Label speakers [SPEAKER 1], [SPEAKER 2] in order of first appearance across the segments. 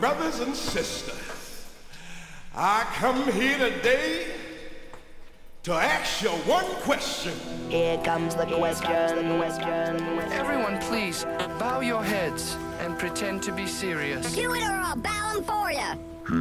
[SPEAKER 1] Brothers and sisters, I come here today to ask you one question.
[SPEAKER 2] Here comes the question.
[SPEAKER 3] Everyone, please, bow your heads and pretend to be serious.
[SPEAKER 4] Do it or I'll bow them for you.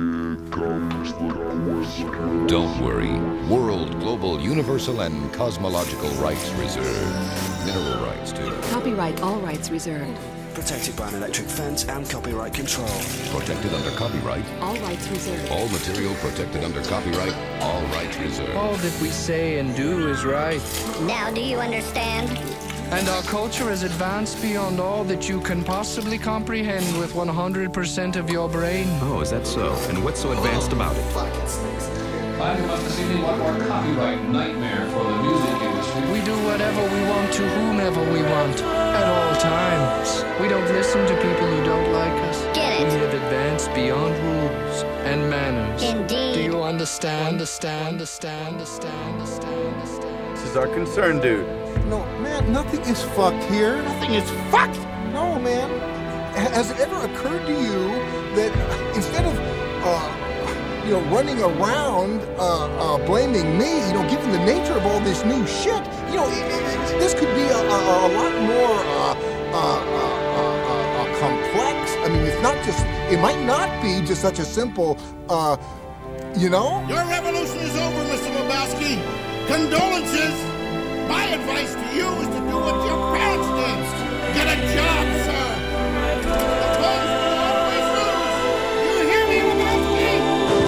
[SPEAKER 5] Don't worry. World, global, universal, and cosmological rights reserved. Mineral rights, too.
[SPEAKER 6] Copyright, all rights reserved.
[SPEAKER 7] Protected by an electric fence and copyright control.
[SPEAKER 5] Protected under copyright.
[SPEAKER 6] All rights reserved.
[SPEAKER 5] All material protected under copyright. All rights reserved.
[SPEAKER 3] All that we say and do is right.
[SPEAKER 4] Now do you understand?
[SPEAKER 3] And our culture has advanced beyond all that you can possibly comprehend with 100% of your brain.
[SPEAKER 8] Oh, is that so? And what's so advanced about it?
[SPEAKER 9] Finding us this evening one more copyright nightmare for the music industry.
[SPEAKER 3] We do whatever we want to whomever we want, at all times. We don't listen to people who don't like us.
[SPEAKER 4] Get it?
[SPEAKER 3] We have advanced beyond rules and manners.
[SPEAKER 4] Indeed.
[SPEAKER 3] Do you understand?
[SPEAKER 8] This is our concern, dude.
[SPEAKER 10] No, man, nothing is fucked here. Nothing is fucked! No, man. Has it ever occurred to you that instead of, running around blaming me, given the nature of all this new shit, this could be a lot more complex. I mean, it might not be just such a simple,
[SPEAKER 1] Your revolution is over, Mr. Lebowski. Condolences. My advice to you is to do what your parents did. Get a job, sir. Opposed will always lose. You hear me, Lebowski?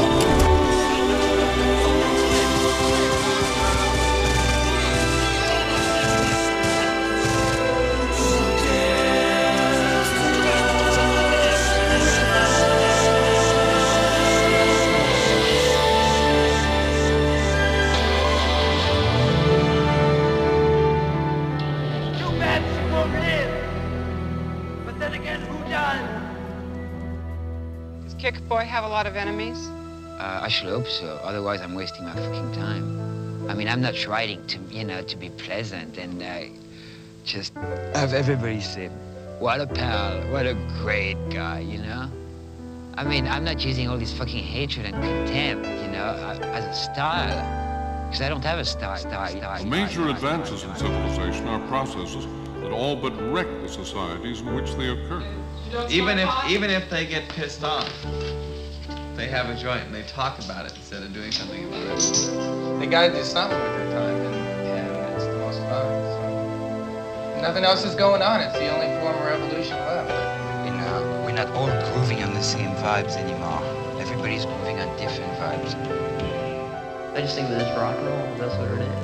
[SPEAKER 11] Kickboy have a lot of enemies?
[SPEAKER 12] I should hope so. Otherwise, I'm wasting my fucking time. I mean, I'm not writing to be pleasant and just have everybody say, "What a pal, what a great guy," I mean, I'm not using all this fucking hatred and contempt, as a style. Because I don't have a style.
[SPEAKER 13] The major advances in civilization are processes that all but wreck the societies in which they occur.
[SPEAKER 14] Even if they get pissed off, they have a joint and they talk about it instead of doing something about it. They gotta do something with their time, and it's the most fun. So. Nothing else is going on. It's the only form of revolution left.
[SPEAKER 12] We're not all grooving on the same vibes anymore. Everybody's grooving on different vibes.
[SPEAKER 15] I just think that it's rock and roll. That's what it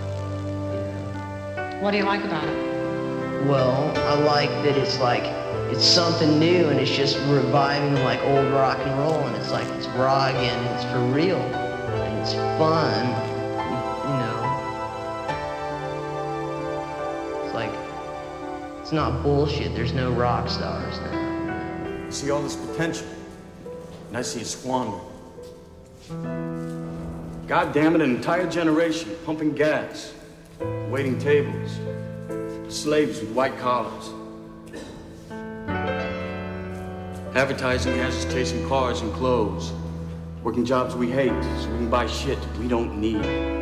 [SPEAKER 15] is.
[SPEAKER 11] What do you like about it?
[SPEAKER 15] Well, I like that it's something new and it's just reviving like old rock and roll, and it's like it's raw again and it's for real and it's fun, It's like it's not bullshit. There's no rock stars now.
[SPEAKER 16] I see all this potential, and I see it squandered. God damn it, an entire generation pumping gas, waiting tables, slaves with white collars. Advertising has us chasing cars and clothes, working jobs we hate so we can buy shit we don't need.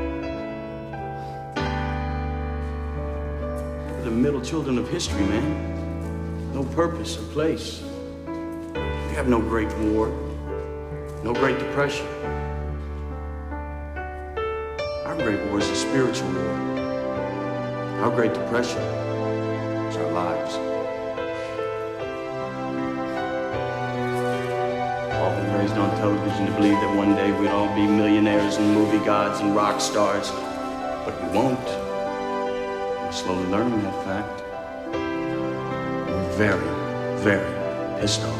[SPEAKER 16] We're the middle children of history, man. No purpose or place. We have no Great War, no Great Depression. Our Great War is a spiritual war. Our Great Depression is our lives. All been raised on television to believe that one day we'd all be millionaires and movie gods and rock stars, but we won't. We're slowly learning that fact. We're very, very pissed off.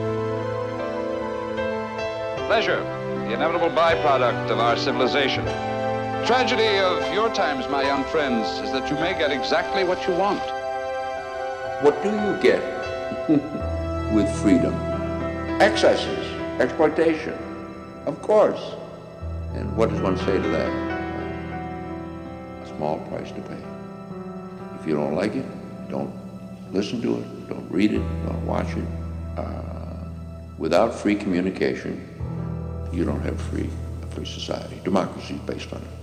[SPEAKER 17] Pleasure, the inevitable byproduct of our civilization. Tragedy of your times, my young friends, is that you may get exactly what you want.
[SPEAKER 18] What do you get with freedom? Excesses, exploitation, of course. And what does one say to that? A small price to pay. If you don't like it, don't listen to it, don't read it, don't watch it. Without free communication, you don't have a free society. Democracy is based on it.